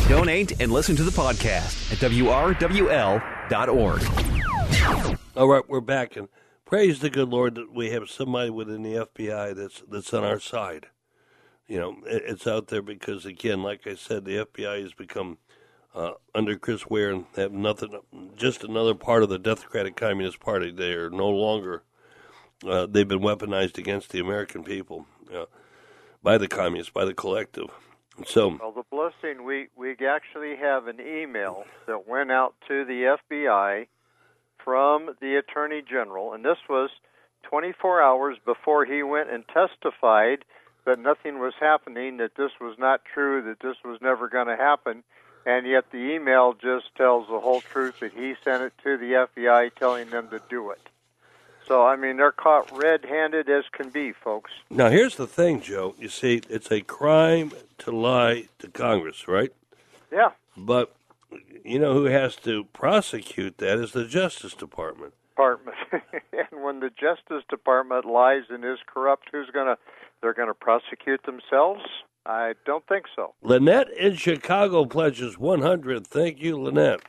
Donate and listen to the podcast at WRWL.org. All right, we're back, and praise the good Lord that we have somebody within the FBI that's on our side. You know, it's out there because, again, like I said, the FBI has become, under Chris Ware, and have nothing, just another part of the Democratic Communist Party. They are no longer, they've been weaponized against the American people by the communists, by the collective. So, well, the blessing, we actually have an email that went out to the FBI from the Attorney General, and this was 24 hours before he went and testified that nothing was happening, that this was not true, that this was never going to happen, and yet the email just tells the whole truth that he sent it to the FBI telling them to do it. So, I mean, they're caught red-handed as can be, folks. Now, here's the thing, Joe. You see, it's a crime to lie to Congress, right? Yeah. But you know who has to prosecute that is the Justice Department. And when the Justice Department lies and is corrupt, they're going to prosecute themselves? I don't think so. Lynette in Chicago pledges 100. Thank you, Lynette.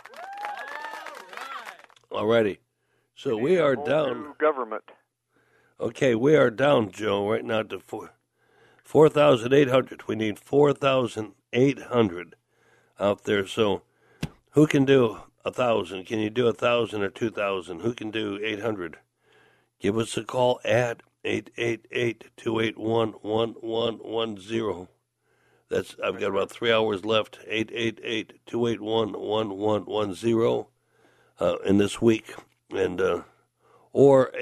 All righty. So we are down. Government. Okay, we are down, Joe, right now to 4,800. We need 4,800 out there. So who can do 1,000? Can you do 1,000 or 2,000? Who can do 800? Give us a call at 888-281-1110. I've got about 3 hours left. 888-281-1110 in this week. And or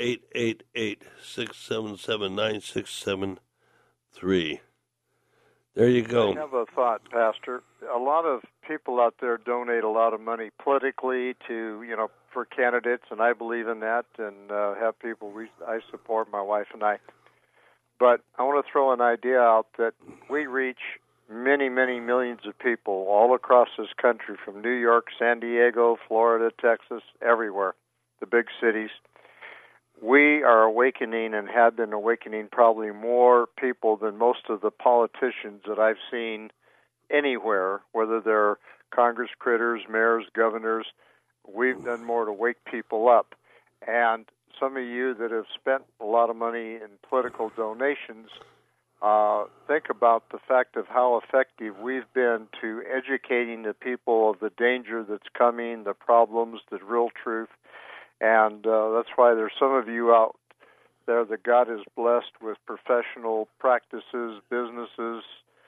888-677-9673. There you go. I have a thought, Pastor. A lot of people out there donate a lot of money politically to, for candidates, and I believe in that, and have people I support, my wife and I. But I want to throw an idea out that we reach many, many millions of people all across this country, from New York, San Diego, Florida, Texas, everywhere, the big cities. We are awakening and have been awakening probably more people than most of the politicians that I've seen anywhere, whether they're Congress critters, mayors, governors. We've done more to wake people up. And some of you that have spent a lot of money in political donations, think about the fact of how effective we've been to educating the people of the danger that's coming, the problems, the real truth. And that's why there's some of you out there that God has blessed with professional practices, businesses,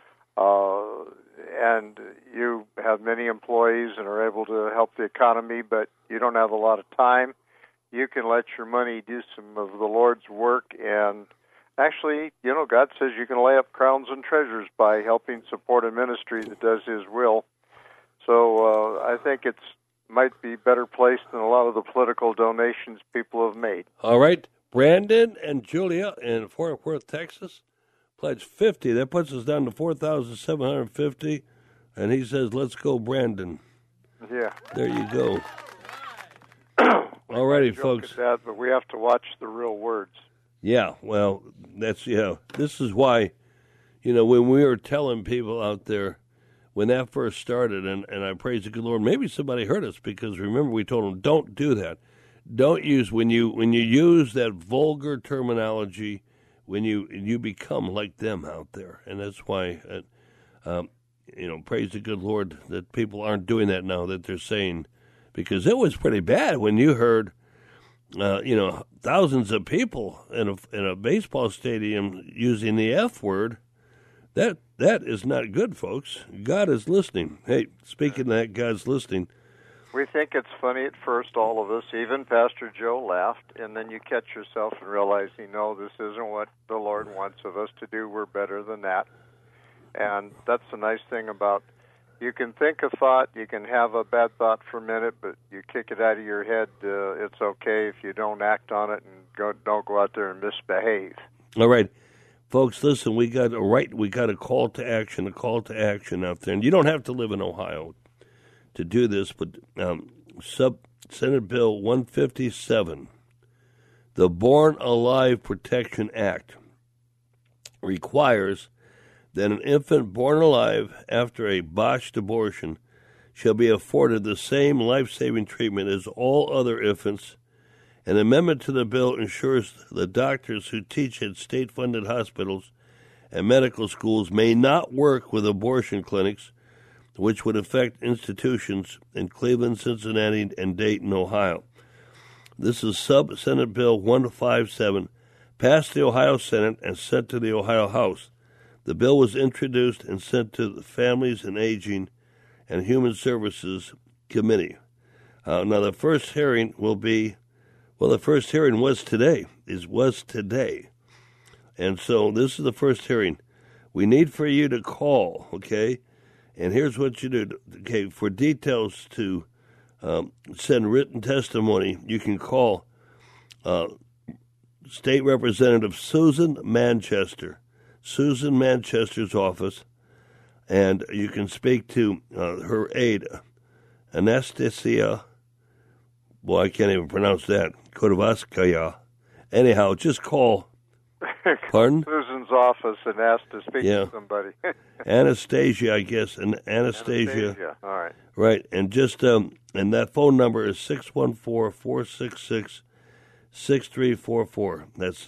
and you have many employees and are able to help the economy, but you don't have a lot of time. You can let your money do some of the Lord's work, and actually, God says you can lay up crowns and treasures by helping support a ministry that does His will. So I think it's might be better placed than a lot of the political donations people have made. All right. Brandon and Julia in Fort Worth, Texas, pledged 50. That puts us down to 4,750. And he says, let's go, Brandon. Yeah. There you go. All righty, folks. That, but we have to watch the real words. Yeah, well, this is why, when we were telling people out there, when that first started, and I praise the good Lord, maybe somebody heard us, because remember we told them, don't do that. Don't use, when you use that vulgar terminology, when you become like them out there. And that's why, praise the good Lord that people aren't doing that now, that they're saying, because it was pretty bad when you heard, thousands of people in a baseball stadium using the F word. That is not good, folks. God is listening. Hey, speaking of that, God's listening. We think it's funny at first, all of us. Even Pastor Joe laughed, and then you catch yourself and realize, no, this isn't what the Lord wants of us to do. We're better than that. And that's the nice thing about, you can think a thought, you can have a bad thought for a minute, but you kick it out of your head. It's okay if you don't act on it and don't go out there and misbehave. All right. Folks, listen, we got a call to action out there. And you don't have to live in Ohio to do this, but Senate Bill 157, the Born Alive Protection Act, requires that an infant born alive after a botched abortion shall be afforded the same life-saving treatment as all other infants. An amendment to the bill ensures the doctors who teach at state-funded hospitals and medical schools may not work with abortion clinics, which would affect institutions in Cleveland, Cincinnati, and Dayton, Ohio. This is Senate Bill 157, passed the Ohio Senate and sent to the Ohio House. The bill was introduced and sent to the Families and Aging and Human Services Committee. Now, the first hearing will be, the first hearing was today. And so this is the first hearing. We need for you to call, okay? And here's what you do. Okay, for details to send written testimony, you can call State Representative Susan Manchester, Susan Manchester's office, and you can speak to her aide, Anastasia, I can't even pronounce that, Kodovskaya. Anyhow, just call. Pardon? Susan's office and ask to speak to somebody. Anastasia, I guess, and Anastasia. All right. Right, and just, and that phone number is 614-466-6344. That's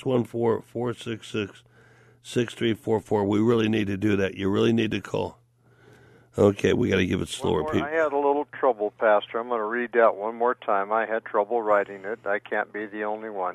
614-466-6344. We really need to do that. You really need to call. Okay, we got to give it slower, people. I had a little trouble, Pastor. I'm going to read that one more time. I had trouble writing it. I can't be the only one.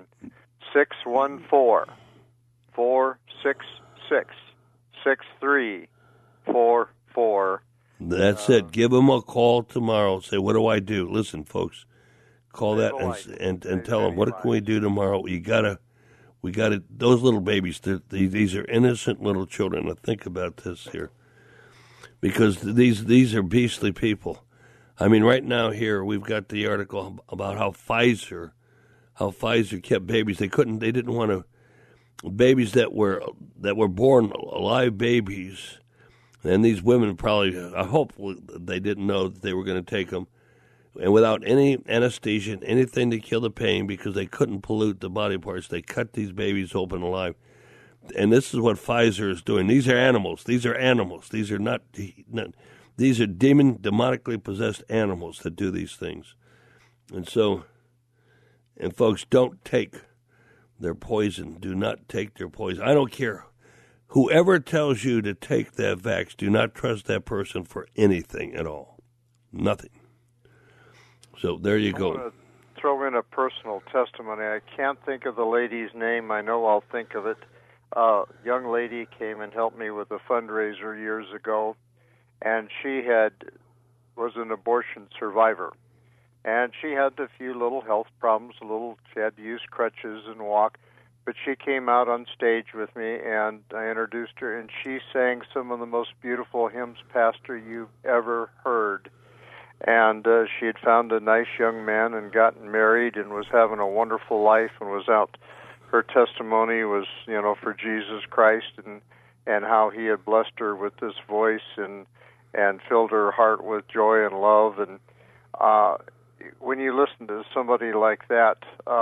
614-466-6344. That's it. Give them a call tomorrow. Say, what do I do? Listen, folks, call that and tell them, what can we do tomorrow? We gotta. Those little babies, these are innocent little children. Now think about this here, because these are beastly people. I mean, right now here we've got the article about how Pfizer kept babies. They didn't want to, babies that were born alive babies. And these women probably, I hope they didn't know that they were going to take them, and without any anesthesia, anything to kill the pain, because they couldn't pollute the body parts. They cut these babies open alive. And this is what Pfizer is doing. These are animals. These are animals. These are not these are demonically possessed animals that do these things. And so, and folks, don't take their poison. Do not take their poison. I don't care. Whoever tells you to take that vax, do not trust that person for anything at all. Nothing. So there you go. I'm going to throw in a personal testimony. I can't think of the lady's name. I know I'll think of it. A young lady came and helped me with a fundraiser years ago, and she was an abortion survivor. And she had a few little health problems. She had to use crutches and walk. But she came out on stage with me, and I introduced her, and she sang some of the most beautiful hymns, Pastor, you've ever heard. And she had found a nice young man and gotten married and was having a wonderful life and was out. Her testimony was, for Jesus Christ and how he had blessed her with this voice and filled her heart with joy and love. And when you listen to somebody like that,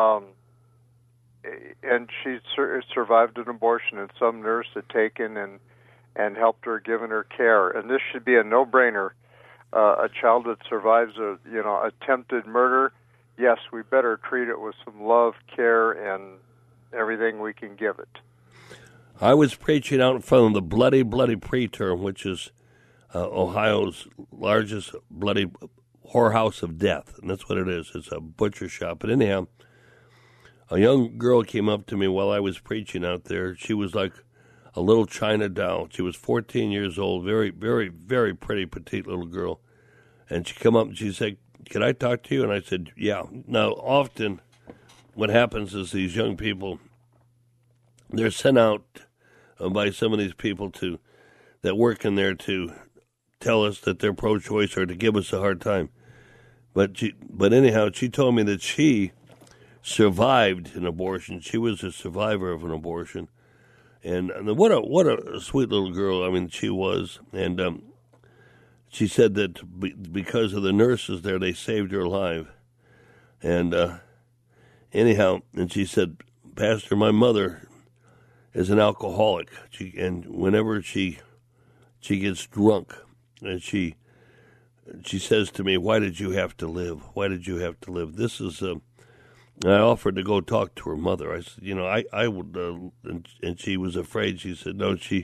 and she survived an abortion, and some nurse had taken and helped her, given her care. And this should be a no-brainer. A child that survives attempted murder, yes, we better treat it with some love, care, and everything we can give it. I was preaching out in front of the Bloody Preterm, which is Ohio's largest bloody whorehouse of death, and that's what it is. It's a butcher shop. But anyhow, a young girl came up to me while I was preaching out there. She was like a little China doll. She was 14 years old, very, very, very pretty, petite little girl. And she came up and she said, "Can I talk to you?" And I said, "Yeah." Now, often what happens is these young people, they're sent out by some of these people that work in there to tell us that they're pro-choice or to give us a hard time. But anyhow, she told me that she survived an abortion. She was a survivor of an abortion. And what a sweet little girl, I mean, she was. And she said that because of the nurses there, they saved her life. And anyhow, and she said, "Pastor, my mother is an alcoholic. And whenever she gets drunk, and she says to me, "Why did you have to live? Why did you have to live?" This is I offered to go talk to her mother. I said, I would, and she was afraid. She said, "No, she,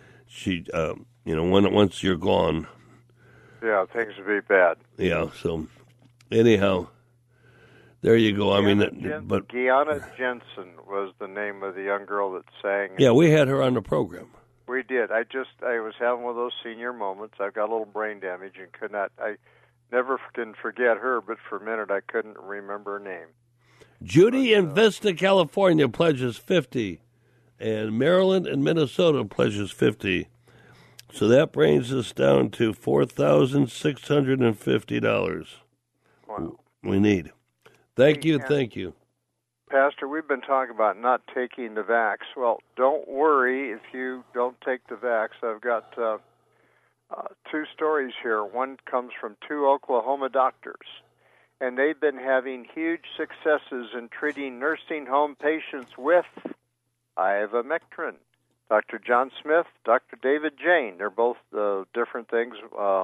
once you're gone." Yeah, things would be bad. Yeah. So, anyhow, there you go. Gianna Jensen was the name of the young girl that sang. Yeah, we had her on the program. We did. I was having one of those senior moments. I've got a little brain damage and I never can forget her, but for a minute I couldn't remember her name. Judy in Vista, California pledges $50, and Maryland and Minnesota pledges $50. So that brings us down to $4,650. Wow. We need. Thank you. Pastor, we've been talking about not taking the vax. Well, don't worry if you don't take the vax. I've got two stories here. One comes from two Oklahoma doctors, and they've been having huge successes in treating nursing home patients with ivermectin. Dr. John Smith, Dr. David Jane. They're both different things.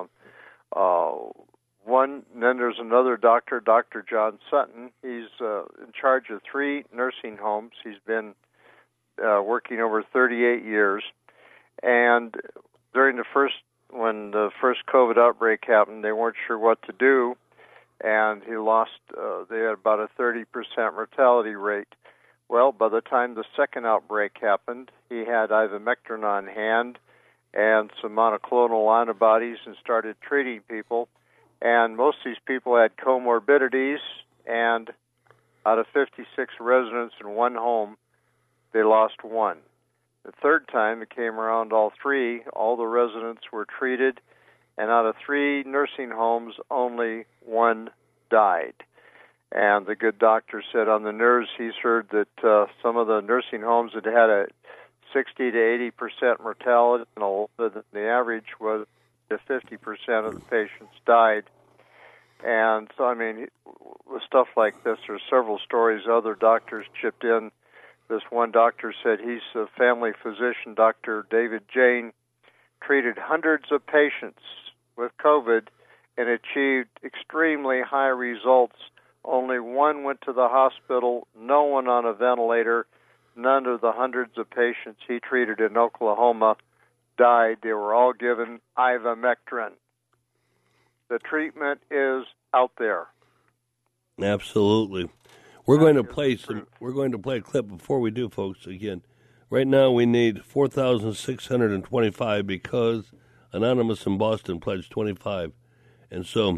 One, then there's another doctor, Dr. John Sutton. He's in charge of 3 nursing homes. He's been working over 38 years. And when the first COVID outbreak happened, they weren't sure what to do, and they had about a 30% mortality rate. Well, by the time the second outbreak happened, he had ivermectin on hand and some monoclonal antibodies and started treating people. And most of these people had comorbidities, and out of 56 residents in one home, they lost 1. The third time it came around, all the residents were treated, and out of 3 nursing homes, only 1 died. And the good doctor said on the news he's heard that some of the nursing homes had a 60 to 80% mortality, and the average was that 50% of the patients died. And so, with stuff like this, there's several stories. Other doctors chipped in. This one doctor said he's a family physician, Dr. David Jane, treated hundreds of patients with COVID and achieved extremely high results. Only 1 went to the hospital, no one on a ventilator. None of the hundreds of patients he treated in Oklahoma died. They were all given ivermectin. The treatment is out there. Absolutely. We're going to play a clip before we do, folks. Again, right now we need 4,625 because Anonymous in Boston pledged 25. And so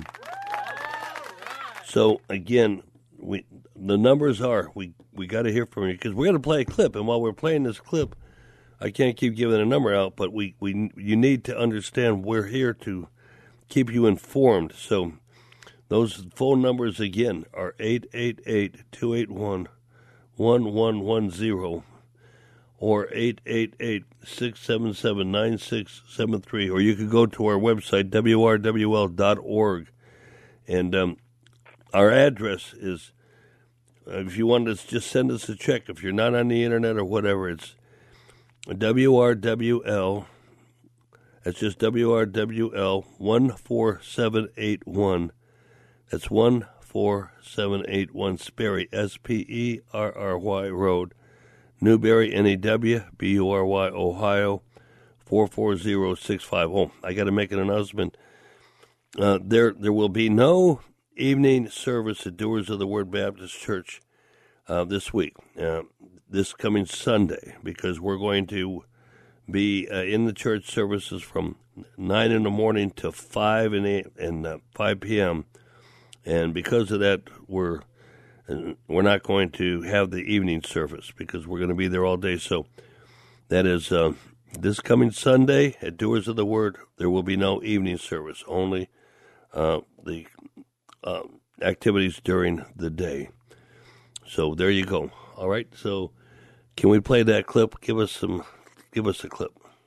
again, the numbers are, we got to hear from you because we're going to play a clip. And while we're playing this clip, I can't keep giving a number out, but you need to understand we're here to keep you informed. So those phone numbers again are 888-281-1110 or 888-677-9673, or you could go to our website, wrwl.org. And our address is, if you want to just send us a check, if you're not on the internet or whatever, it's WRWL. That's just WRWL 14781. That's 14781 Sperry, Sperry Road, Newberry, NEW, BURY, Ohio, 44065. I got to make an announcement. There will be no evening service at Doers of the Word Baptist Church this week, this coming Sunday, because we're going to be in the church services from 9 in the morning to 5 p.m. And because of that, we're not going to have the evening service because we're going to be there all day. So that is this coming Sunday at Doers of the Word. There will be no evening service, only the activities during the day. So there you go. All right. So can we play that clip? Give us a clip.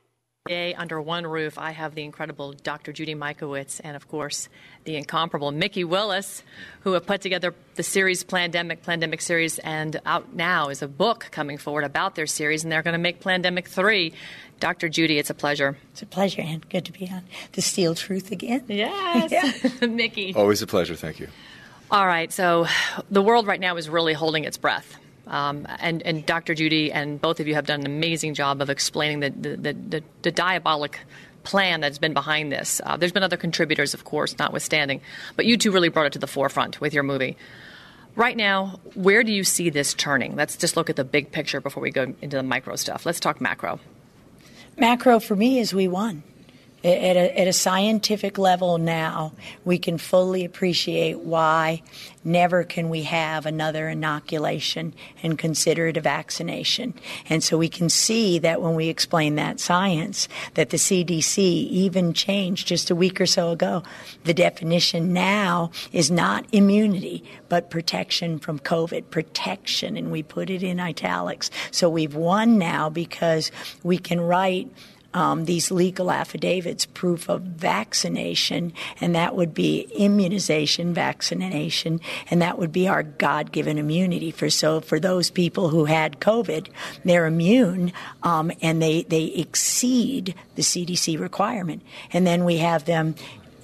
Today, under one roof, I have the incredible Dr. Judy Mikovits and, of course, the incomparable Mikki Willis, who have put together the series Plandemic series, and out now is a book coming forward about their series, and they're going to make Plandemic 3. Dr. Judy, it's a pleasure. It's a pleasure, Ann. Good to be on The Steel Truth again. Yes. Yeah. Mikki. Always a pleasure. Thank you. All right. So the world right now is really holding its breath. And Dr. Judy and both of you have done an amazing job of explaining the diabolic plan that's been behind this. There's been other contributors, of course, notwithstanding, but you two really brought it to the forefront with your movie. Right now, where do you see this turning? Let's just look at the big picture before we go into the micro stuff. Let's talk macro. Macro for me is we won. At a scientific level now, we can fully appreciate why never can we have another inoculation and consider it a vaccination. And so we can see that when we explain that science, that the CDC even changed just a week or so ago. The definition now is not immunity, but protection from COVID, protection, and we put it in italics. So we've won now because we can write these legal affidavits, proof of vaccination, and that would be immunization, vaccination, and that would be our God-given immunity. For those people who had COVID, they're immune, and they exceed the CDC requirement. And then we have them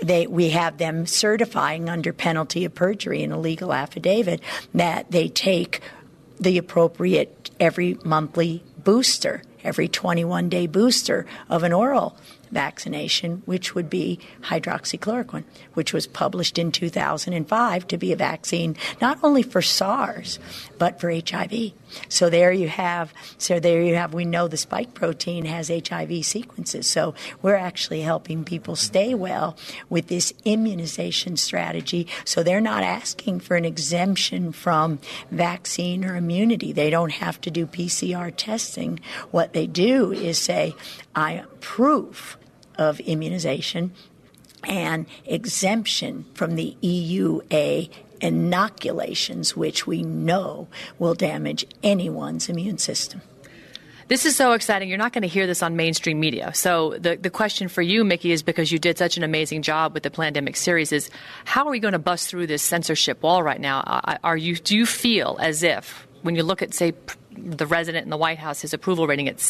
certifying under penalty of perjury in a legal affidavit that they take the appropriate every monthly booster, every 21-day booster of an oral vaccination, which would be hydroxychloroquine, which was published in 2005 to be a vaccine not only for SARS, but for HIV. So there you have, we know the spike protein has HIV sequences. So we're actually helping people stay well with this immunization strategy. So they're not asking for an exemption from vaccine or immunity. They don't have to do PCR testing. What they do is say, I proof of immunization and exemption from the EUA inoculations, which we know will damage anyone's immune system. This is so exciting. You're not going to hear this on mainstream media. So the question for you, Mikki, is because you did such an amazing job with the Plandemic series, is how are we going to bust through this censorship wall right now? Do you feel as if, when you look at, say, the resident in the White House, his approval rating at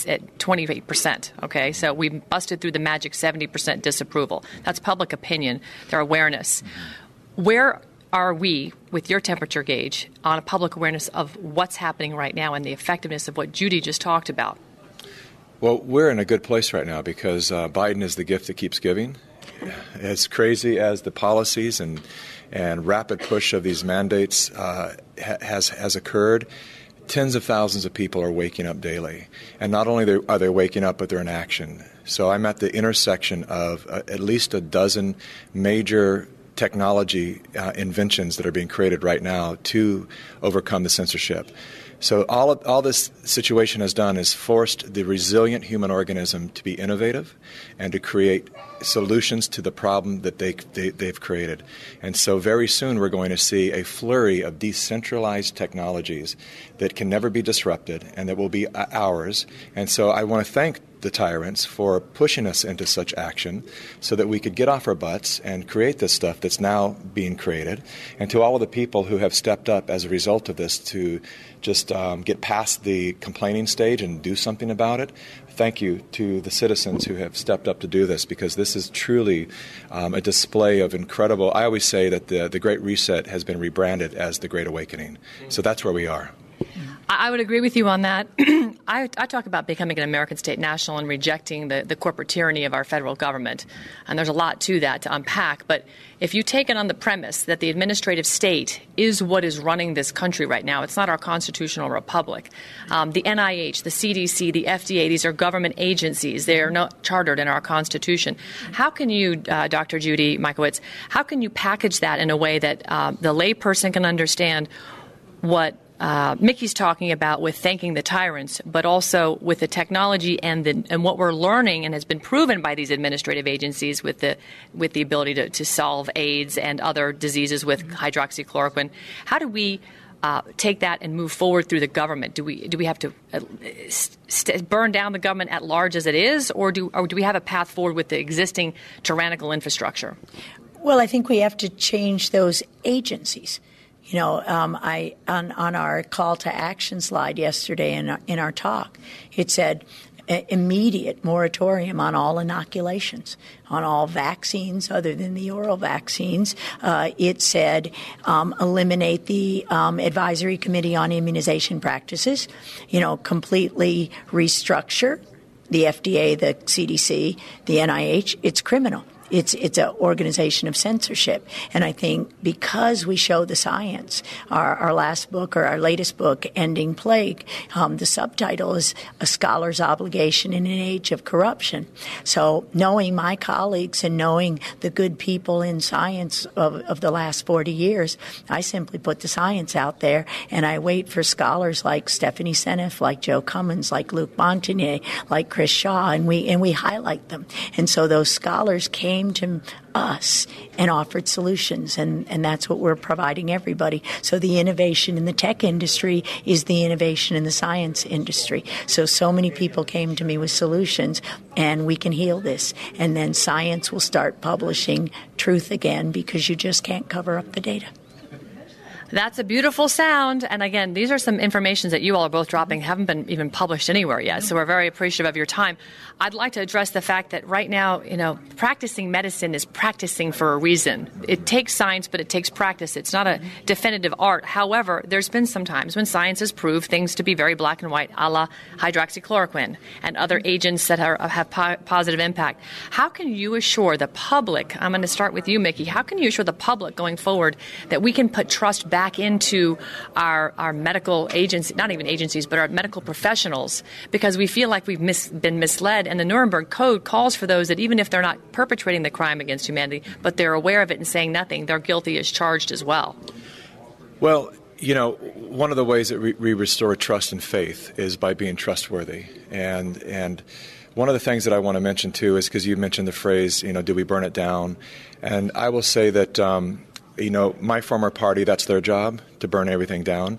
28%, okay? So we busted through the magic 70% disapproval. That's public opinion, their awareness. Where are we, with your temperature gauge, on a public awareness of what's happening right now and the effectiveness of what Judy just talked about? Well, we're in a good place right now because Biden is the gift that keeps giving. As crazy as the policies and rapid push of these mandates has occurred, tens of thousands of people are waking up daily. And not only are they waking up, but they're in action. So I'm at the intersection of at least a dozen major technology inventions that are being created right now to overcome the censorship. So all this situation has done is forced the resilient human organism to be innovative and to create solutions to the problem that they've created. And so very soon we're going to see a flurry of decentralized technologies that can never be disrupted and that will be ours. And so I want to thank the tyrants for pushing us into such action so that we could get off our butts and create this stuff that's now being created. And to all of the people who have stepped up as a result of this to just get past the complaining stage and do something about it, thank you to the citizens who have stepped up to do this, because this is truly a display of incredible. I always say that the Great Reset has been rebranded as the Great Awakening. So that's where we are. I would agree with you on that. I talk about becoming an American state national and rejecting the corporate tyranny of our federal government. And there's a lot to that to unpack. But if you take it on the premise that the administrative state is what is running this country right now, it's not our constitutional republic. The NIH, the CDC, the FDA, these are government agencies. They are not chartered in our Constitution. How can you, Dr. Judy Mikovits, how can you package that in a way that the layperson can understand what Mikki's talking about with thanking the tyrants, but also with the technology and what we're learning and has been proven by these administrative agencies with the ability to solve AIDS and other diseases with hydroxychloroquine? How do we take that and move forward through the government? Do we have to burn down the government at large as it is, or do we have a path forward with the existing tyrannical infrastructure? Well, I think we have to change those agencies. You know, on our call to action slide yesterday in our talk, it said immediate moratorium on all inoculations, on all vaccines other than the oral vaccines. It said eliminate the advisory committee on immunization practices, completely restructure the FDA, the CDC, the NIH. It's criminal. It's an organization of censorship. And I think because we show the science, our last book or our latest book, Ending Plague, the subtitle is A Scholar's Obligation in an Age of Corruption. So knowing my colleagues and knowing the good people in science of the last 40 years, I simply put the science out there and I wait for scholars like Stephanie Seneff, like Joe Cummins, like Luc Montagnier, like Chris Shaw, and we highlight them. And so those scholars came to us and offered solutions, and that's what we're providing everybody. So the innovation in the tech industry is the innovation in the science industry. So many people came to me with solutions, and we can heal this. And then science will start publishing truth again because you just can't cover up the data. That's a beautiful sound. And again, these are some informations that you all are both dropping, haven't been even published anywhere yet. So we're very appreciative of your time. I'd like to address the fact that right now, practicing medicine is practicing for a reason. It takes science, but it takes practice. It's not a definitive art. However, there's been some times when science has proved things to be very black and white, a la hydroxychloroquine and other agents that have positive impact. How can you assure the public, I'm going to start with you, Mickey, how can you assure the public going forward that we can put trust back into our medical agencies, not even agencies, but our medical professionals, because we feel like we've been misled. And the Nuremberg Code calls for those that even if they're not perpetrating the crime against humanity, but they're aware of it and saying nothing, they're guilty as charged as well. Well, one of the ways that we restore trust and faith is by being trustworthy. And one of the things that I want to mention, too, is because you mentioned the phrase, do we burn it down? And I will say that my former party, that's their job, to burn everything down.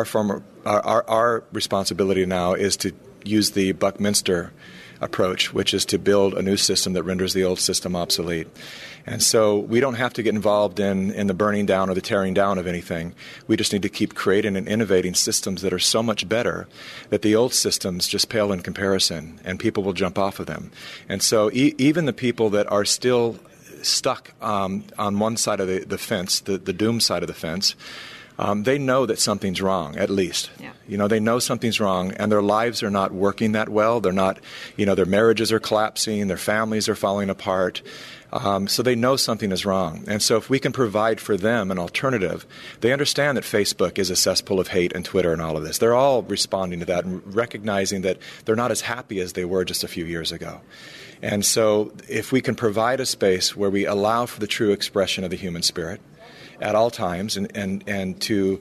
Our responsibility now is to use the Buckminster approach, which is to build a new system that renders the old system obsolete. And so we don't have to get involved in the burning down or the tearing down of anything. We just need to keep creating and innovating systems that are so much better that the old systems just pale in comparison, and people will jump off of them. And so even the people that are still stuck on one side of the fence, the doom side of the fence, they know that something's wrong, at least. Yeah. They know something's wrong, and their lives are not working that well. They're not, their marriages are collapsing, their families are falling apart. So they know something is wrong. And so if we can provide for them an alternative, they understand that Facebook is a cesspool of hate and Twitter and all of this. They're all responding to that and recognizing that they're not as happy as they were just a few years ago. And so if we can provide a space where we allow for the true expression of the human spirit at all times and to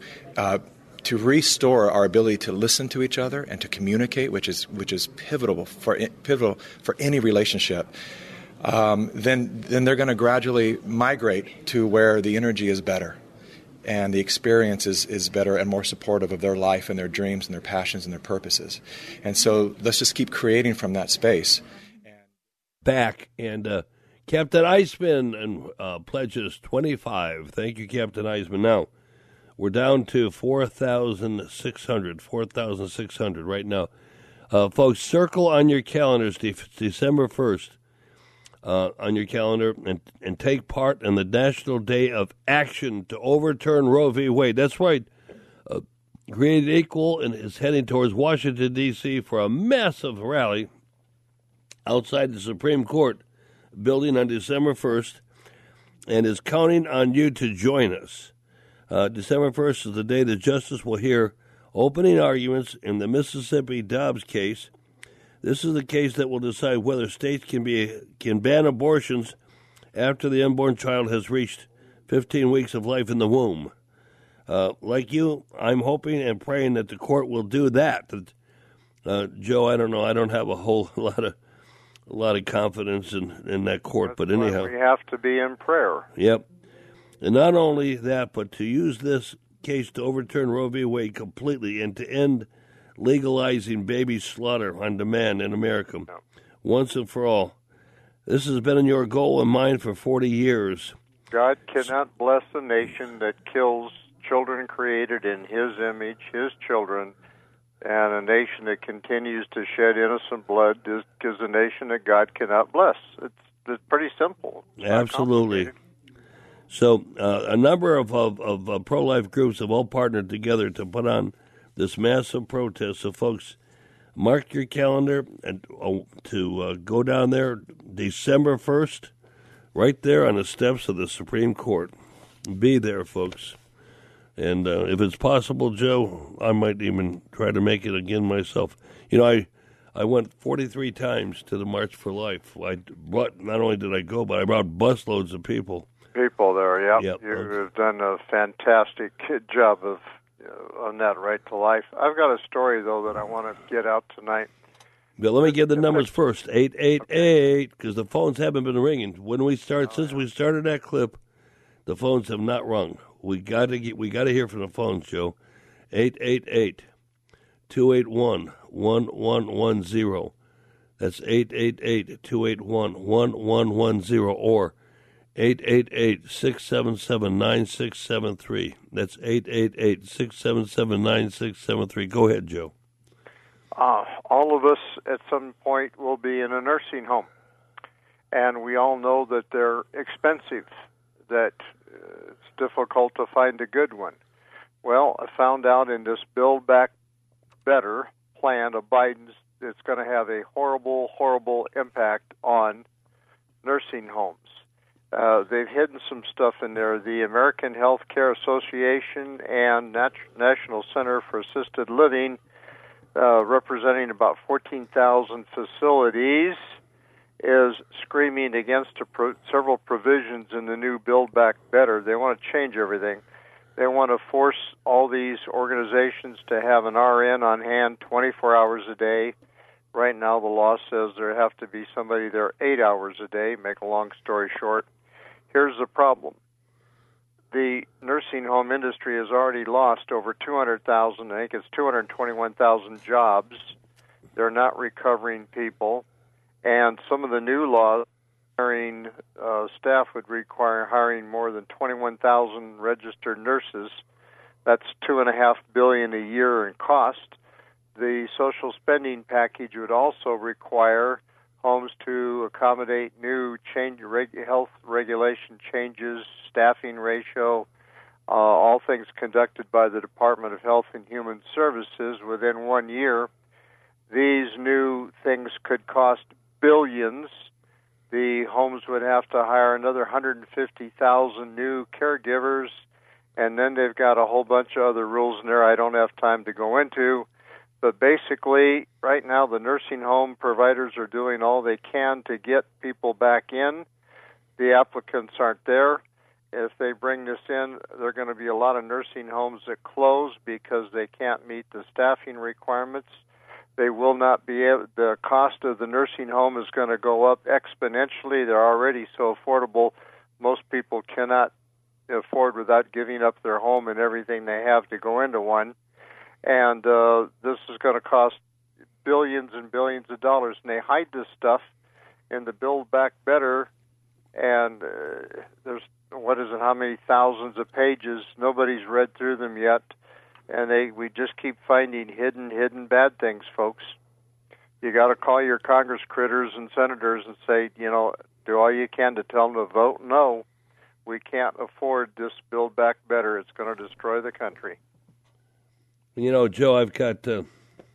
restore our ability to listen to each other and to communicate, which is pivotal for any relationship, then they're going to gradually migrate to where the energy is better and the experience is better and more supportive of their life and their dreams and their passions and their purposes. And so let's just keep creating from that space. Back and Captain Eisman and pledges 25. Thank you, Captain Eisman. Now we're down to 4,600 right now. Folks, circle on your calendars December 1st on your calendar and take part in the National Day of Action to overturn Roe v. Wade. That's right. Created Equal and is heading towards Washington, D.C. for a massive rally outside the Supreme Court building on December 1st and is counting on you to join us. December 1st is the day that justice will hear opening arguments in the Mississippi Dobbs case. This is the case that will decide whether states can ban abortions after the unborn child has reached 15 weeks of life in the womb. Like you, I'm hoping and praying that the court will do that. Joe, I don't know. I don't have a whole lot of confidence in that court, but anyhow, we have to be in prayer. Yep, and not only that, but to use this case to overturn Roe v. Wade completely and to end legalizing baby slaughter on demand in America once and for all. This has been your goal and mine for 40 years. God cannot bless a nation that kills children created in His image, His children, and a nation that continues to shed innocent blood is a nation that God cannot bless. It's pretty simple. Absolutely. So a number of pro-life groups have all partnered together to put on this massive protest. So, folks, mark your calendar and to go down there December 1st, right there on the steps of the Supreme Court. Be there, folks. And if it's possible, Joe, I might even try to make it again myself. You know, I went 43 times to the March for Life. Not only did I go, but I brought busloads of people. People there, yeah. Yep. You've done a fantastic job on that right to life. I've got a story, though, that I want to get out tonight. But let me get the numbers first. 888, because the phones haven't been ringing. Since we started that clip, the phones have not rung. We got to hear from the phones, Joe. 888-281-1110. That's 888-281-1110 or 888-677-9673. That's 888-677-9673. Go ahead, Joe. All of us at some point will be in a nursing home. And we all know that they're expensive, that it's difficult to find a good one. Well, I found out in this Build Back Better plan of Biden's, it's going to have a horrible, horrible impact on nursing homes. They've hidden some stuff in there. The American Health Care Association and National Center for Assisted Living, representing about 14,000 facilities, is screaming against several provisions in the new Build Back Better. They want to change everything. They want to force all these organizations to have an RN on hand 24 hours a day. Right now, the law says there have to be somebody there 8 hours a day. Make a long story short, here's the problem. The nursing home industry has already lost over 200,000, I think it's 221,000 jobs. They're not recovering people. And some of the new laws, hiring staff would require hiring more than 21,000 registered nurses. That's $2.5 billion a year in cost. The social spending package would also require homes to accommodate new health regulation changes, staffing ratio, all things conducted by the Department of Health and Human Services within 1 year. These new things could cost billions. The homes would have to hire another 150,000 new caregivers, and then they've got a whole bunch of other rules in there I don't have time to go into. But basically, right now, the nursing home providers are doing all they can to get people back in. The applicants aren't there. If they bring this in, there are going to be a lot of nursing homes that close because they can't meet the staffing requirements. They will not be able, the cost of the nursing home is going to go up exponentially. They're already so affordable, most people cannot afford without giving up their home and everything they have to go into one. And this is going to cost billions and billions of dollars. And they hide this stuff in the Build Back Better, and there's, how many thousands of pages? Nobody's read through them yet. And we just keep finding hidden bad things, folks. You got to call your Congress critters and senators and say, do all you can to tell them to vote no. We can't afford this Build Back Better. It's going to destroy the country. Joe, I've got an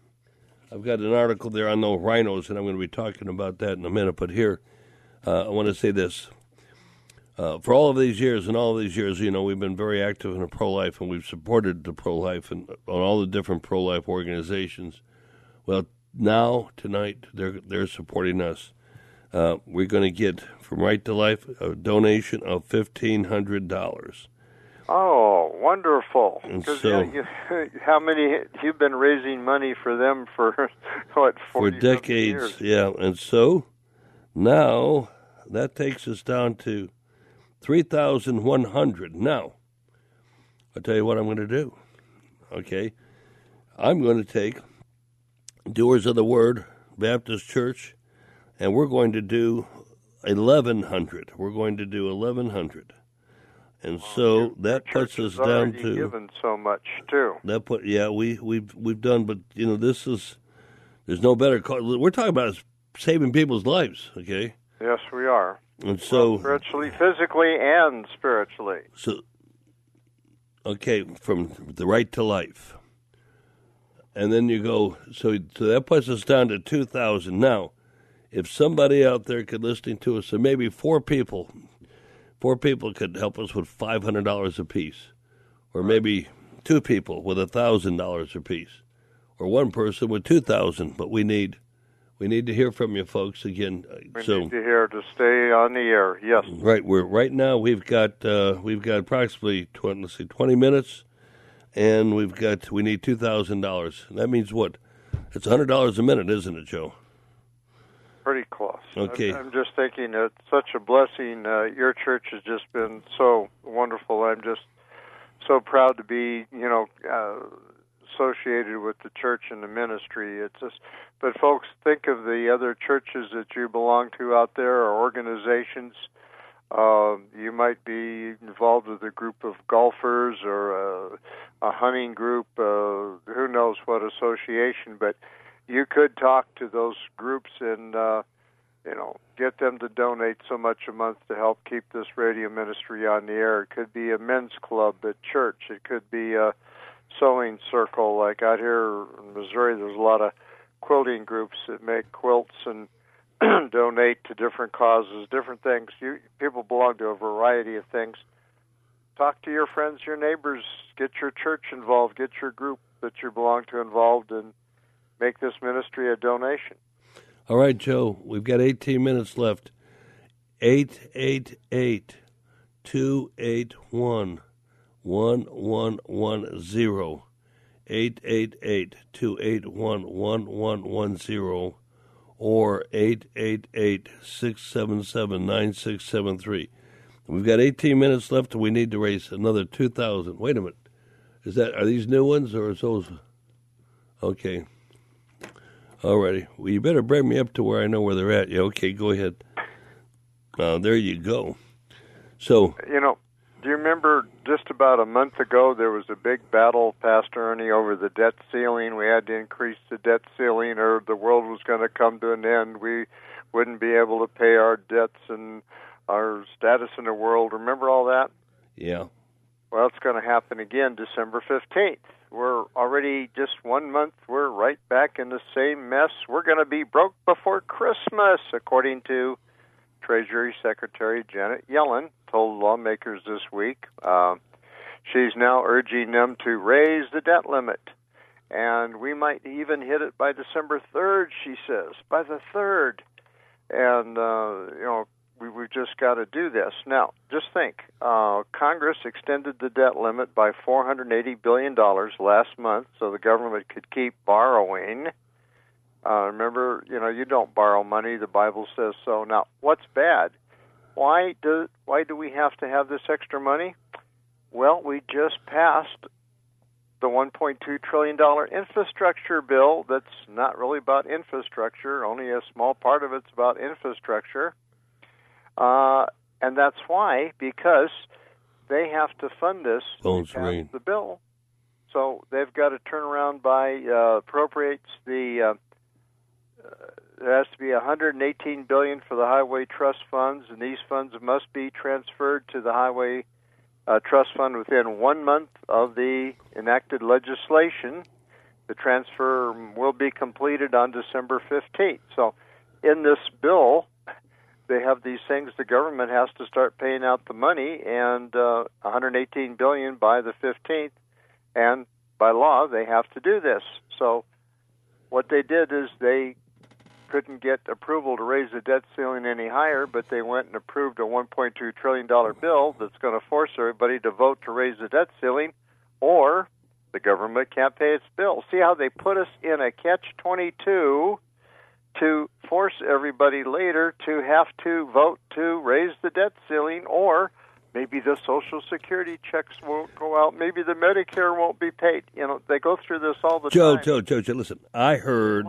article there on the rhinos, and I'm going to be talking about that in a minute. But here, I want to say this. For all of these years, we've been very active in the pro-life, and we've supported the pro-life and on all the different pro-life organizations. Well, now, tonight, they're supporting us. We're going to get, from Right to Life, a donation of $1,500. Oh, wonderful. And so, how many, you've been raising money for them for, 40 for decades, years. Yeah. And so, now, that takes us down to $3,100. Now, I'll tell you what I'm going to do. Okay? I'm going to take Doers of the Word Baptist Church, and we're going to do 1,100. We're going to do 1,100. And so that puts us down to given so much too. That put we've done, but there's no better cause. We're talking about saving people's lives, okay? Yes, we are. And so spiritually, physically, and spiritually. So okay, from the right to life, and then you go. So that puts us down to 2,000 now. If somebody out there could listening to us, so maybe four people could help us with $500 apiece, or maybe two people with $1,000 apiece, or one person with $2,000. But we need to hear from you folks again. We need to hear to stay on the air. Yes. Right. Right now we've got approximately 20 minutes, and we need $2,000. That means what? It's $100 a minute, isn't it, Joe? Pretty close. Okay. I'm just thinking it's such a blessing. Your church has just been so wonderful. I'm just so proud to be, associated with the church and the ministry. It's just, but folks, think of the other churches that you belong to out there, or organizations. You might be involved with a group of golfers or a hunting group. Who knows what association? But you could talk to those groups and, get them to donate so much a month to help keep this radio ministry on the air. It could be a men's club at church. It could be a sewing circle. Like out here in Missouri, there's a lot of quilting groups that make quilts and donate to different causes, different things. People belong to a variety of things. Talk to your friends, your neighbors. Get your church involved. Get your group that you belong to involved, and make this ministry a donation. All right, Joe, we've got 18 minutes left. 888-281-1110. 888-281-1110. Or 888-677-9673. We've got 18 minutes left, and we need to raise another 2,000. Wait a minute. Are these new ones, or is those? Okay. Alrighty. Well, you better bring me up to where I know where they're at. Yeah, okay, go ahead. There you go. So, do you remember just about a month ago there was a big battle, Pastor Ernie, over the debt ceiling? We had to increase the debt ceiling, or the world was going to come to an end. We wouldn't be able to pay our debts and our status in the world. Remember all that? Yeah. Well, it's going to happen again December 15th. We're already just 1 month. We're right back in the same mess. We're going to be broke before Christmas, according to Treasury Secretary Janet Yellen told lawmakers this week. She's now urging them to raise the debt limit. And we might even hit it by December 3rd, she says, by the 3rd. And, we've just got to do this. Now, just think, Congress extended the debt limit by $480 billion last month so the government could keep borrowing. Remember, you don't borrow money. The Bible says so. Now, what's bad? Why do we have to have this extra money? Well, we just passed the $1.2 trillion infrastructure bill that's not really about infrastructure. Only a small part of it's about infrastructure. And that's why, because they have to fund this to pass the bill. So they've got to turn around by appropriates the there has to be $118 billion for the highway trust funds, and these funds must be transferred to the highway trust fund within 1 month of the enacted legislation. The transfer will be completed on December 15th. So in this bill, they have these things. The government has to start paying out the money, and $118 billion by the 15th, and by law they have to do this. So what they did is they couldn't get approval to raise the debt ceiling any higher, but they went and approved a $1.2 trillion bill that's going to force everybody to vote to raise the debt ceiling, or the government can't pay its bill. See how they put us in a catch-22 to force everybody later to have to vote to raise the debt ceiling, or Maybe the Social Security checks won't go out. Maybe the Medicare won't be paid. They go through this all the time. Joe, listen. I heard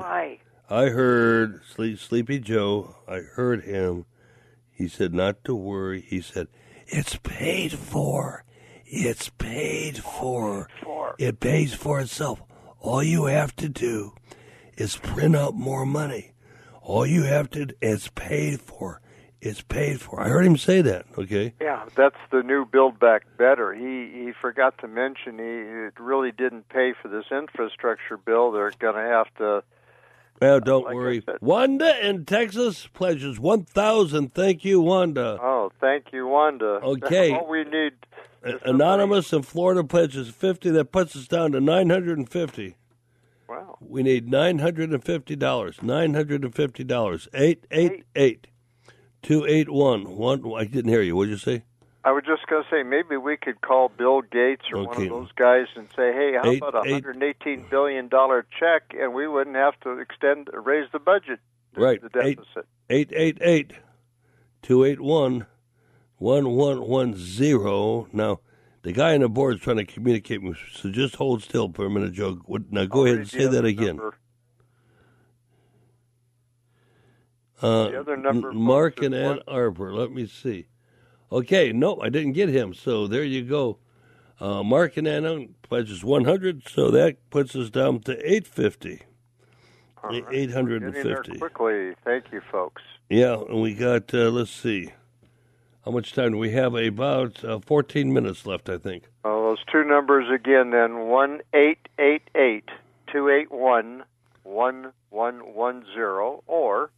Sleepy Joe. I heard him. He said not to worry. He said, it's paid for. It's paid for. It pays for itself. All you have to do is print out more money. All you have to do is paid for. It's paid for. I heard him say that, okay? Yeah, that's the new Build Back Better. He forgot to mention it really didn't pay for this infrastructure bill. They're going to have to... Well, don't worry. Wanda in Texas pledges $1,000. Thank you, Wanda. Oh, thank you, Wanda. Okay. All we need... Anonymous in Florida pledges $50. That puts us down to $950. Wow. We need $950. $950. 888-281. I didn't hear you. What did you say? I was just going to say, maybe we could call Bill Gates or one of those guys and say, hey, how about a $118 billion check, and we wouldn't have to raise the budget, right. The deficit. 888-281-1110. Now, the guy on the board is trying to communicate with me, so just hold still for a minute, Joe. Now, go ahead and say that again. The other number, Mark in Ann Arbor. Let me see. Okay, no, I didn't get him. So there you go. Mark in Ann Arbor pledges $100, so that puts us down to $850. Right. $850. Getting there quickly. Thank you, folks. Yeah, and we got. Let's see. How much time do we have? About 14 minutes left, I think. Oh, those two numbers again. Then 1-888-281-1110 or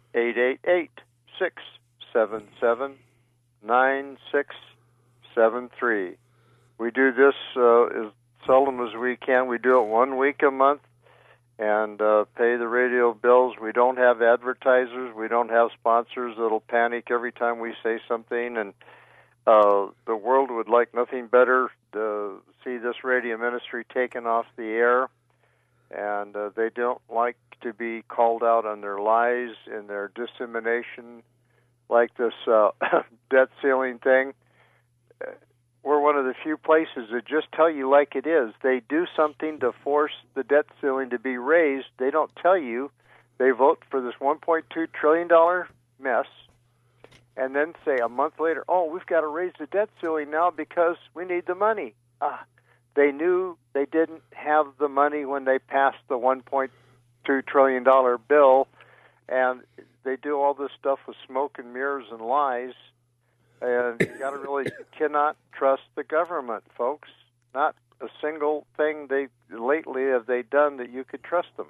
888-677-9673. We do this as seldom as we can. We do it 1 week a month and pay the radio bills. We don't have advertisers. We don't have sponsors that'll panic every time we say something. And the world would like nothing better to see this radio ministry taken off the air. And they don't like to be called out on their lies and their dissemination, like this debt ceiling thing. We're one of the few places that just tell you like it is. They do something to force the debt ceiling to be raised. They don't tell you. They vote for this $1.2 trillion mess and then say a month later, oh, we've got to raise the debt ceiling now because we need the money. They knew they didn't have the money when they passed the $1.2 trillion bill, and they do all this stuff with smoke and mirrors and lies. And you cannot trust the government, folks. Not a single thing lately have they done that you could trust them.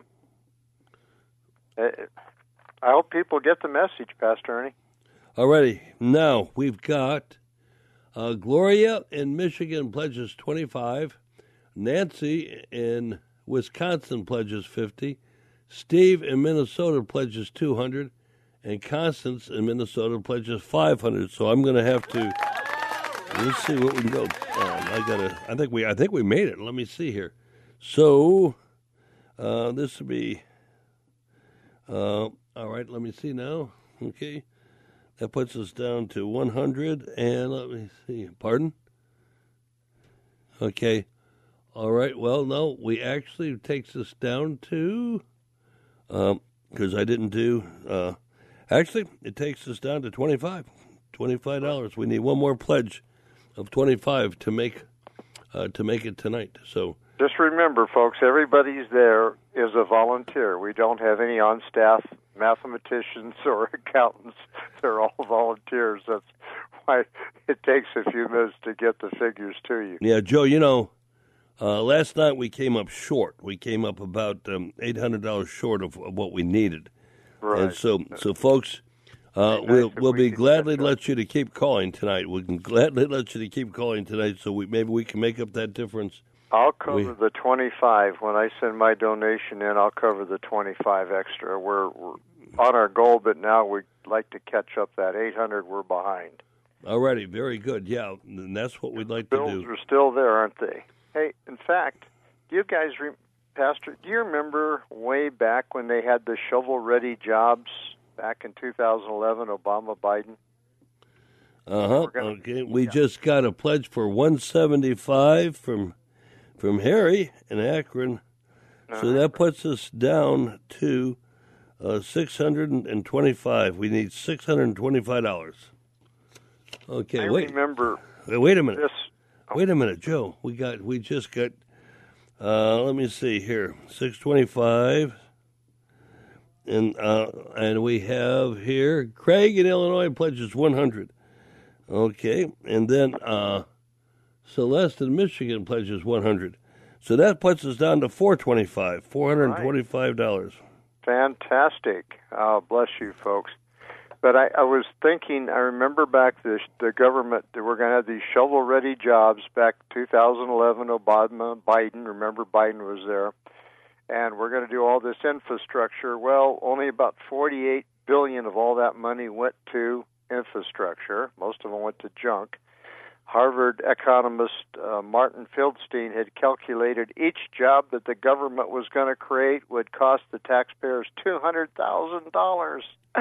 I hope people get the message, Pastor Ernie. All righty. Now we've got Gloria in Michigan pledges $25. Nancy in Wisconsin pledges $50. Steve in Minnesota pledges $200. And Constance in Minnesota pledges $500. So I'm going to have to. Let's see what we can go. I think we made it. Let me see here. So this would be. All right. Let me see now. Okay, that puts us down to 100. And let me see. Pardon? Okay. All right. Well, no, we actually takes us down to because I didn't do. Actually, it takes us down to $25. We need one more pledge of $25 to make it tonight. So just remember, folks, everybody's there is a volunteer. We don't have any on-staff mathematicians or accountants. They're all volunteers. That's why it takes a few minutes to get the figures to you. Yeah, Joe, last night we came up short. We came up about $800 short of what we needed. Right. And so folks, we'll be gladly let you to keep calling tonight. We can gladly let you to keep calling tonight, so maybe we can make up that difference. I'll cover the 25 when I send my donation in. I'll cover the 25 extra. We're on our goal, but now we'd like to catch up that 800 we're behind. All righty, very good. Yeah, and that's what we'd like to do. Bills are still there, aren't they? Hey, in fact, do you guys Pastor, do you remember way back when they had the shovel-ready jobs back in 2011, Obama, Biden? Okay. We just got a pledge for $175 from Harry in Akron. So that puts us down to $625. We need $625. Okay, remember. Wait a minute. Wait a minute, Joe. We just got. Let me see here. $625, and we have here Craig in Illinois pledges $100. Okay, and then Celeste in Michigan pledges $100. So that puts us down to $425. Fantastic. Bless you, folks. But I was thinking, I remember back the government, they were going to have these shovel-ready jobs back 2011, Obama, Biden. Remember, Biden was there. And we're going to do all this infrastructure. Well, only about $48 billion of all that money went to infrastructure. Most of them went to junk. Harvard economist Martin Fieldstein had calculated each job that the government was going to create would cost the taxpayers $200,000.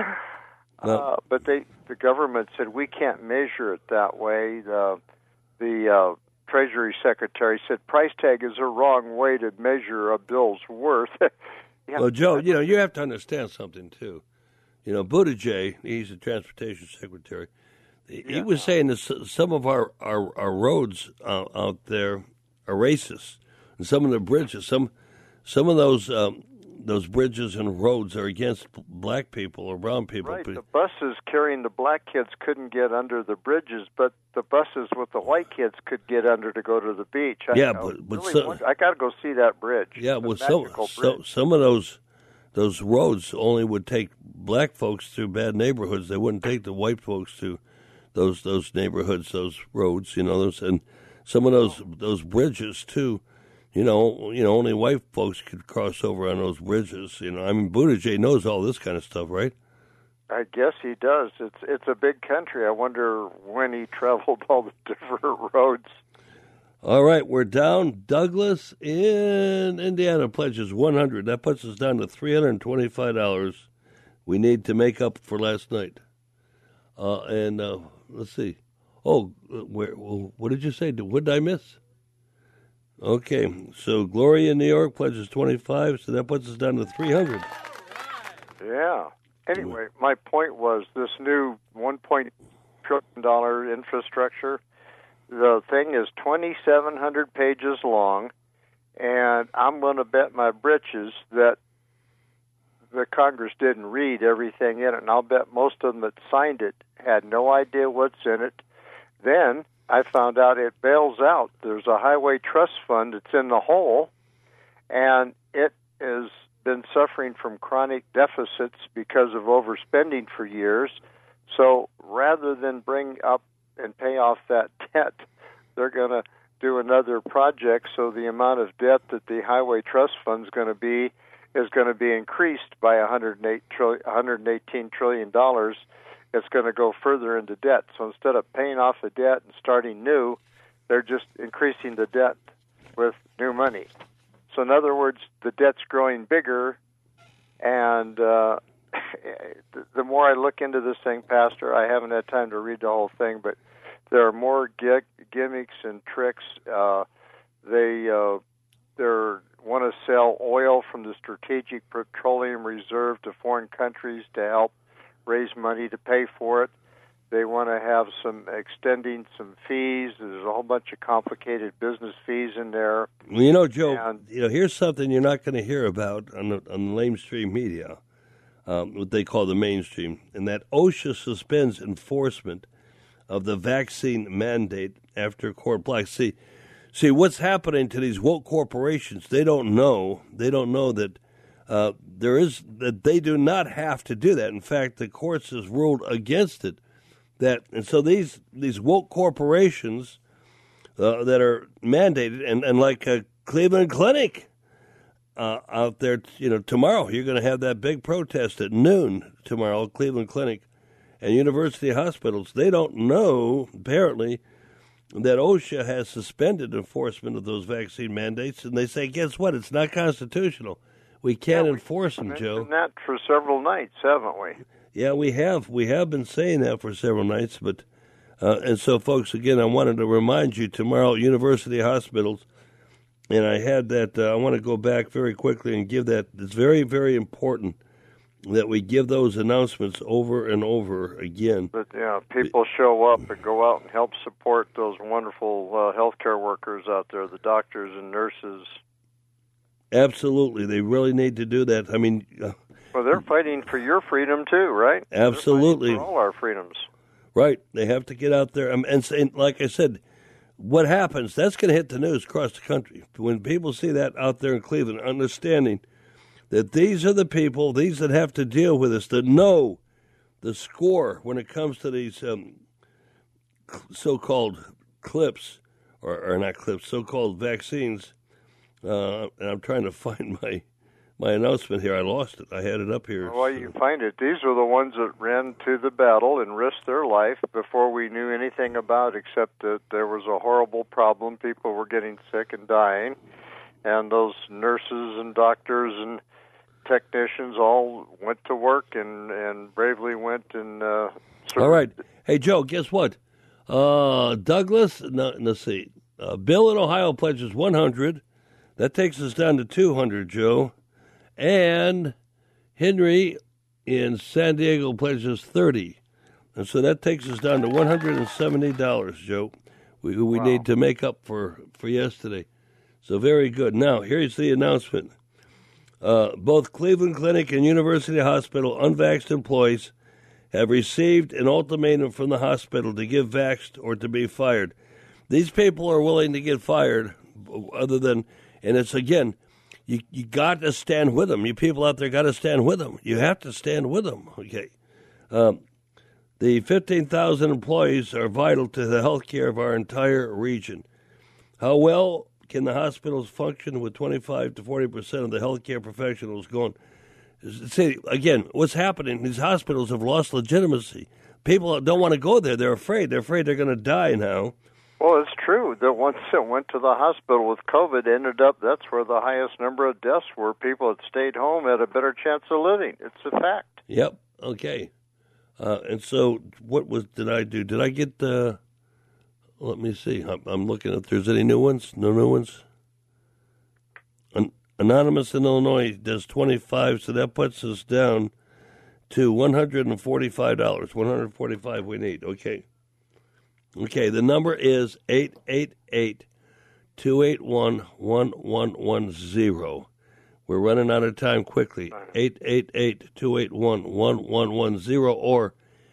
But the government said we can't measure it that way. The Treasury Secretary said price tag is a wrong way to measure a bill's worth. Well, Joe, you have to understand something too. Buttigieg, he's the Transportation Secretary. He was saying that some of our roads out there are racist, and some of the bridges, some of those bridges and roads are against black people or brown people. Right. The buses carrying the black kids couldn't get under the bridges, but the buses with the white kids could get under to go to the beach. I got to go see that bridge. Yeah, well, some of those roads only would take black folks through bad neighborhoods. They wouldn't take the white folks to those neighborhoods, those roads, and some of those bridges too. Only white folks could cross over on those bridges. Buttigieg knows all this kind of stuff, right? I guess he does. It's a big country. I wonder when he traveled all the different roads. All right, we're down. Douglas in Indiana pledges $100. That puts us down to $325. We need to make up for last night. And let's see. Oh, what did you say? What did I miss? Okay, so Gloria in New York pledges $25, so that puts us down to $300. Yeah. Anyway, my point was this new $1.2 trillion infrastructure. The thing is 2,700 pages long, and I'm going to bet my britches that the Congress didn't read everything in it, and I'll bet most of them that signed it had no idea what's in it. Then I found out it bails out. There's a highway trust fund that's in the hole, and it has been suffering from chronic deficits because of overspending for years. So rather than bring up and pay off that debt, they're going to do another project, so the amount of debt that the highway trust fund is going to be increased by $118 trillion. It's going to go further into debt. So instead of paying off the debt and starting new, they're just increasing the debt with new money. So in other words, the debt's growing bigger, and the more I look into this thing, Pastor, I haven't had time to read the whole thing, but there are more gimmicks and tricks. They want to sell oil from the Strategic Petroleum Reserve to foreign countries to help raise money to pay for it. They want to have extending some fees. There's a whole bunch of complicated business fees in there. Well, Joe, here's something you're not going to hear about on the mainstream media, what they call the mainstream, and that OSHA suspends enforcement of the vaccine mandate after court blocks. See, what's happening to these woke corporations? They don't know that that they do not have to do that. In fact, the courts has ruled against it. And so these woke corporations that are mandated, and like Cleveland Clinic out there, tomorrow you're going to have that big protest at noon tomorrow, Cleveland Clinic and University Hospitals. They don't know, apparently, that OSHA has suspended enforcement of those vaccine mandates, and they say, guess what? It's not constitutional. We can't enforce them, Joe. We've mentioned that for several nights, haven't we? Yeah, we have. We have been saying that for several nights, but And so, folks, again, I wanted to remind you tomorrow, University Hospitals, and I had that, I want to go back very quickly and give that. It's very, very important that we give those announcements over and over again. But people show up and go out and help support those wonderful healthcare workers out there, the doctors and nurses. Absolutely, they really need to do that. I mean, well, they're fighting for your freedom too, right? Absolutely, they're fighting for all our freedoms. Right, they have to get out there, and like I said, what happens? That's going to hit the news across the country when people see that out there in Cleveland, understanding that these are the people, these that have to deal with this, that know the score when it comes to these so-called clips, or not clips, so-called vaccines. And I'm trying to find my announcement here. I lost it. I had it up here. Well, you can find it. These are the ones that ran to the battle and risked their life before we knew anything about, except that there was a horrible problem. People were getting sick and dying. And those nurses and doctors and technicians all went to work and bravely went and served. All right. Hey, Joe, guess what? Douglas, let's see. Bill in Ohio pledges 100. That takes us down to 200, Joe. And Henry in San Diego pledges 30. And so that takes us down to $170, Joe, we need to make up for yesterday. So very good. Now, here's the announcement. Both Cleveland Clinic and University Hospital unvaxxed employees have received an ultimatum from the hospital to give vaxxed or to be fired. These people are willing to get fired, other than, and it's again, you got to stand with them. You people out there got to stand with them. You have to stand with them. Okay. The 15,000 employees are vital to the health care of our entire region. How well can the hospitals function with 25 to 40% of the healthcare professionals going? See, again, what's happening, these hospitals have lost legitimacy. People don't want to go there. They're afraid. They're afraid they're going to die now. Well, it's true. The ones that went to the hospital with COVID ended up, that's where the highest number of deaths were. People that stayed home had a better chance of living. It's a fact. Yep. Okay. And so did I do? Did I get the... Let me see. I'm looking if there's any new ones. No new ones. Anonymous in Illinois does 25, so that puts us down to $145. $145 we need. Okay. Okay, the number is 888-281-1110. We're running out of time quickly. 888-281-1110 or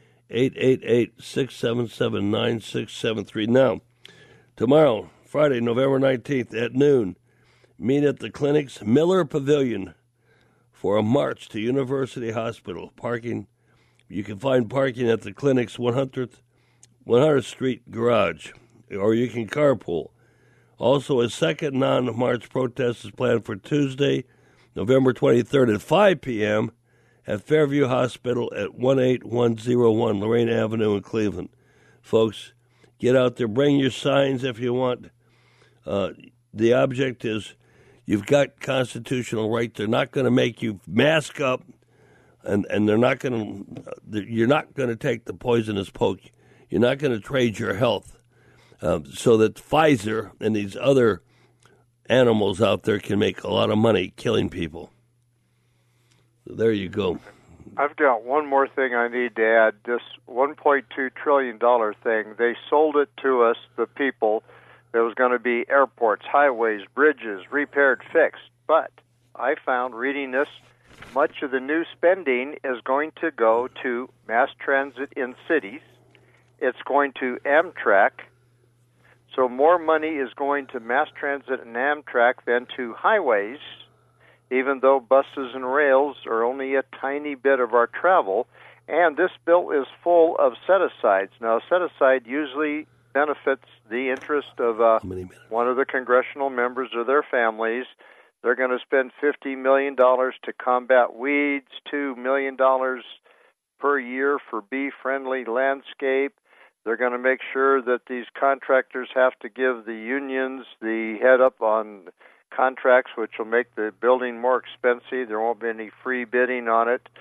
888-677-9673. Now, tomorrow, Friday, November 19th at noon, meet at the clinic's Miller Pavilion for a march to University Hospital. Parking, you can find parking at the clinic's 100th Street garage, or you can carpool. Also, a second non-march protest is planned for Tuesday, November 23rd at 5 p.m. at Fairview Hospital at 18101 Lorraine Avenue in Cleveland. Folks, get out there. Bring your signs if you want. The object is you've got constitutional right. They're not going to make you mask up, and they're not going to. You're not going to take the poisonous poke. You're not going to trade your health so that Pfizer and these other animals out there can make a lot of money killing people. So there you go. I've got one more thing I need to add. This $1.2 trillion thing, they sold it to us, the people. There was going to be airports, highways, bridges, repaired, fixed. But I found, reading this, much of the new spending is going to go to mass transit in cities. It's going to Amtrak. So more money is going to mass transit and Amtrak than to highways, even though buses and rails are only a tiny bit of our travel. And this bill is full of set-asides. Now, set-aside usually benefits the interest of one of the congressional members or their families. They're going to spend $50 million to combat weeds, $2 million per year for bee-friendly landscape. They're going to make sure that these contractors have to give the unions the head-up on contracts, which will make the building more expensive. There won't be any free bidding on it.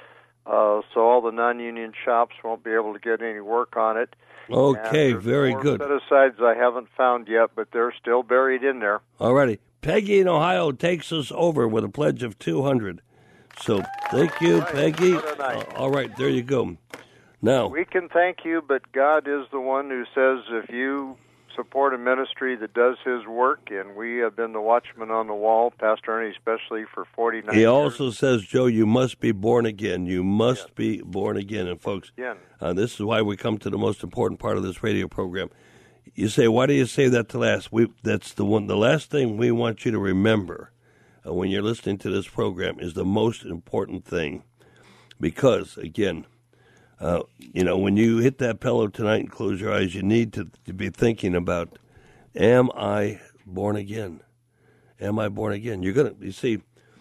So all the non-union shops won't be able to get any work on it. Okay, very good. Set-asides I haven't found yet, but they're still buried in there. All righty. Peggy in Ohio takes us over with a pledge of $200. So thank you, Peggy. All right, there you go. Now we can thank you, but God is the one who says if you support a ministry that does His work, and we have been the watchman on the wall, Pastor Ernie especially, for 49 years. He also says, Joe, you must be born again. You must be born again. And folks, this is why we come to the most important part of this radio program. You say, why do you say that to last? That's the last thing we want you to remember when you're listening to this program is the most important thing. Because, again, when you hit that pillow tonight and close your eyes, you need to be thinking about, am I born again? Am I born again? You see,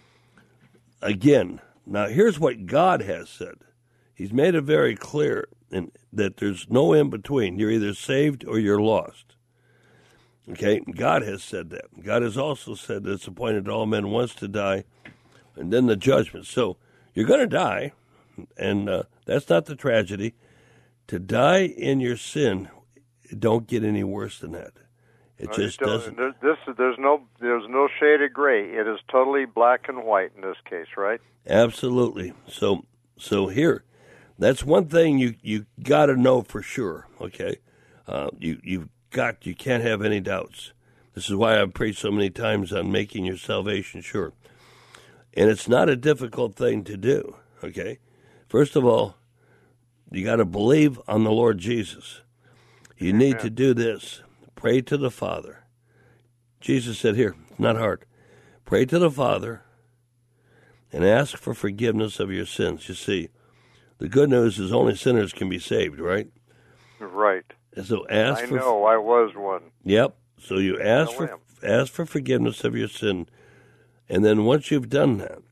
again, now here's what God has said. He's made it very clear that there's no in between. You're either saved or you're lost. Okay? God has said that. God has also said that it's appointed to all men once to die, and then the judgment. So you're going to die, and that's not the tragedy. To die in your sin, don't get any worse than that. It just doesn't. There's no shade of gray. It is totally black and white in this case, right? Absolutely. So here, that's one thing you got to know for sure. Okay, you can't have any doubts. This is why I've preached so many times on making your salvation sure, and it's not a difficult thing to do. Okay, first of all, you got to believe on the Lord Jesus. You need to do this. Pray to the Father. Jesus said here, it's not hard. Pray to the Father and ask for forgiveness of your sins. You see, the good news is only sinners can be saved, right? Right. And so I know, I was one. Yep. So you ask for forgiveness of your sin, and then once you've done that,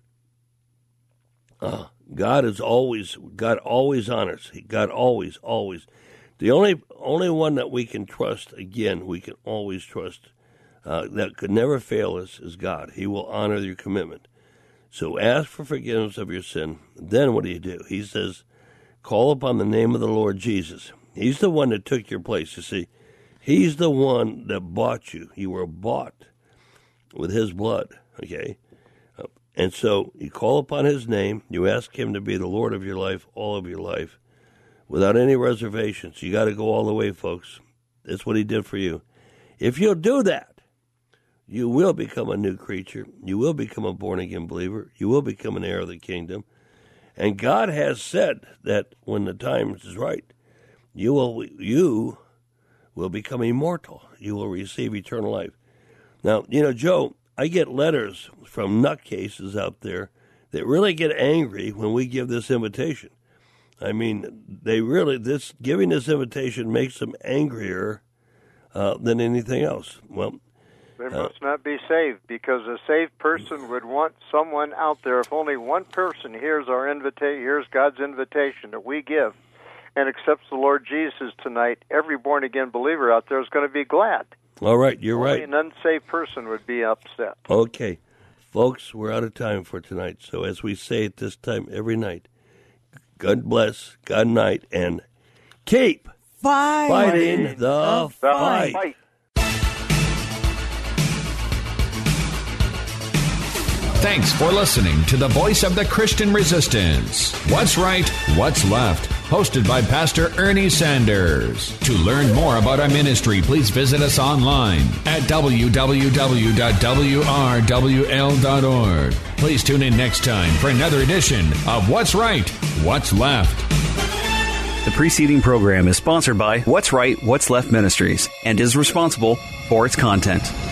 God always honors. God always. The only one that we can trust, again, we can always trust, that could never fail us is God. He will honor your commitment. So ask for forgiveness of your sin. Then what do? He says, call upon the name of the Lord Jesus. He's the one that took your place. You see, He's the one that bought you. You were bought with His blood, okay? And so you call upon His name. You ask Him to be the Lord of your life, all of your life, without any reservations. You got to go all the way, folks. That's what He did for you. If you'll do that, you will become a new creature. You will become a born-again believer. You will become an heir of the kingdom. And God has said that when the time is right, you will become immortal. You will receive eternal life. Now, Joe, I get letters from nutcases out there that really get angry when we give this invitation. I mean, giving this invitation makes them angrier than anything else. Well, they must not be saved, because a saved person would want someone out there. If only one person hears God's invitation that we give, and accepts the Lord Jesus tonight, every born-again believer out there is going to be glad. All right, you're right. Only an unsaved person would be upset. Okay. Folks, we're out of time for tonight. So as we say at this time every night, God bless, God night, and keep fighting the fight. Thanks for listening to the Voice of the Christian Resistance. What's Right, What's Left? Hosted by Pastor Ernie Sanders. To learn more about our ministry, please visit us online at www.wrwl.org. Please tune in next time for another edition of What's Right, What's Left. The preceding program is sponsored by What's Right, What's Left Ministries and is responsible for its content.